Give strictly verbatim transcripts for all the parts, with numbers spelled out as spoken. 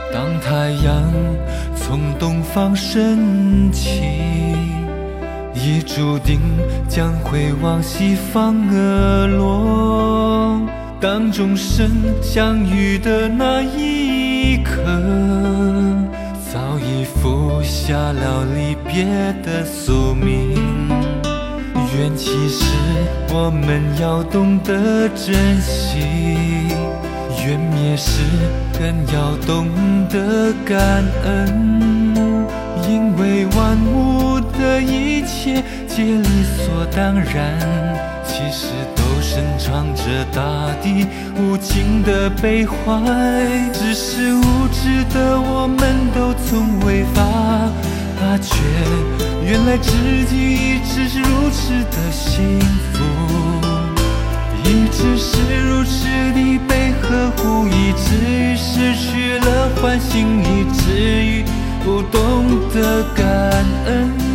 当太阳从东方升起，已注定将会往西方而落。当众生相遇的那一刻，早已服下了离别的宿命。缘起时，我们要懂得珍惜；缘灭时，更要懂得感恩。因为万物的一切皆理所当然，其实都深藏着大地无尽的悲怀。只是无知的我们都从未发觉，原来自己一直是如此的幸福，一直是如此地被呵护，以至于失去了欢欣，以至于不懂得感恩。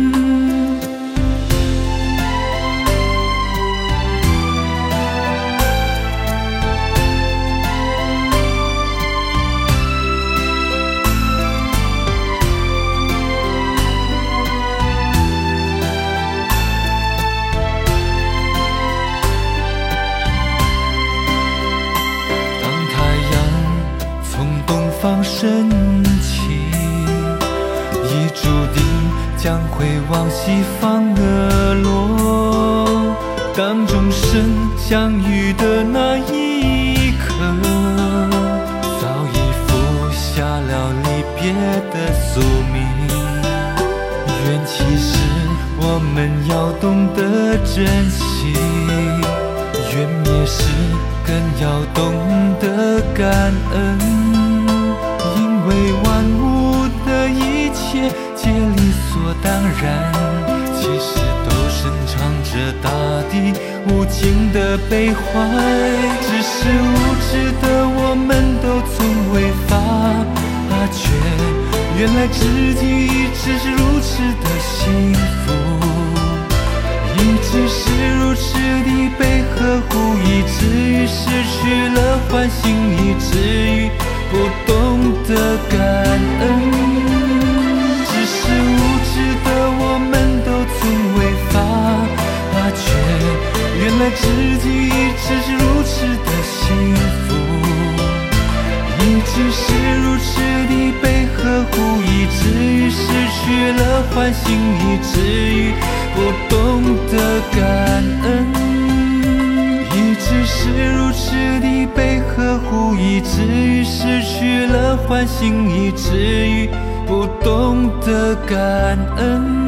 方升起，已注定将会往西方而落。当众生相遇的那一刻，早已服下了离别的宿命。缘起时，我们要懂得珍惜；缘灭时，更要懂得感恩。因为万物的一切皆理所当然，其实都深藏着大地无尽的悲怀。只是无知的我们都从未发觉，原来自己一直是如此的幸福，一直是如此地被呵护，以至于失去了欢欣，以至于不懂得感恩。只是无知的我们都从未发觉，原来自己一直是如此的幸福，一直是如此地被呵护，以至于失去了欢欣，以至于不懂得感恩。一直是如此地被呵护，以至于失去了欢欣，以至于不懂得感恩。